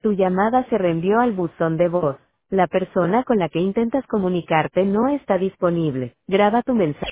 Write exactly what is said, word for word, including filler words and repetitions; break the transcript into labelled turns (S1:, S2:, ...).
S1: Tu llamada se reenvió al buzón de voz. La persona con la que intentas comunicarte no está disponible. Graba tu mensaje.